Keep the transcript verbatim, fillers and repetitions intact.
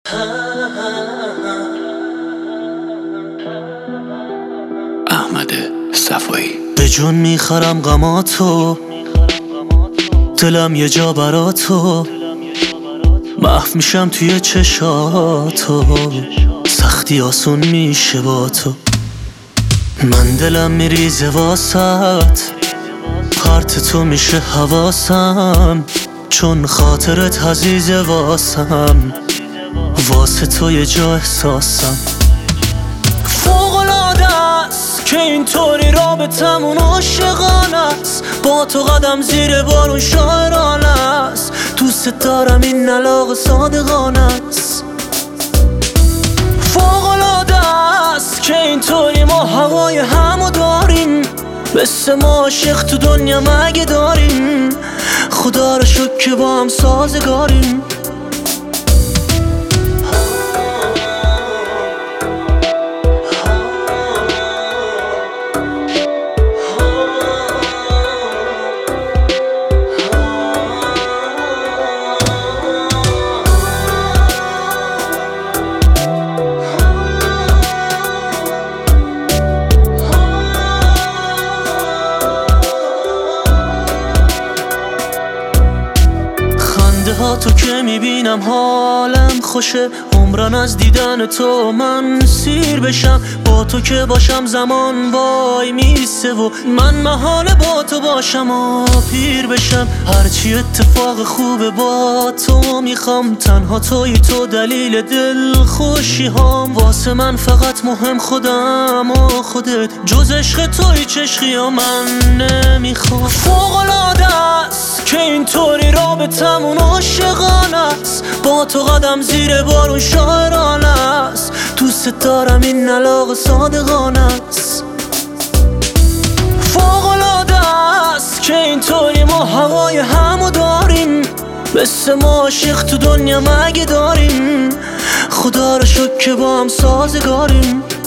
احمد صفایی. به جون میخرم غماتو، دلم یه جا براتو، محو میشم توی چشاتو، سختی آسون میشه با تو. من دلم میریزه واسط، پرت تو میشه حواسم، چون خاطرت عزیزه واسم، واسه تو یه جا احساسم. فوق‌العاده است که اینطوری رابطمون عاشقانه است، با تو قدم زیر بارون شاعرانه است، دوست دارم این علاقه صادقانه است. فوق‌العاده است که اینطوری ما هوای همو داریم، مثل ما عاشق تو دنیا مگه داریم، خدا رو شکر که با هم سازگاریم. تو که میبینم حالم خوشه، عمرن از دیدن تو من سیر بشم، با تو که باشم زمان وای میسه و من محاله با تو باشم و پیر بشم. هرچی اتفاق خوبه با تو میخوام، تنها توی تو دلیل دل خوشی هام، واسه من فقط مهم خودم و خودت، جز عشق توی چشقی و من نمیخوام. فوق‌العاده است که اینطوری رابطمون عاشقانه است، با تو قدم زیر بارون شاعرانه است، دوست دارم این علاقه صادقانه است. فوق‌العاده است که اینطوری ما هوای همو داریم، مثل ما عاشق تو دنیا مگه داریم، خدا رو شکر که با هم سازگاریم.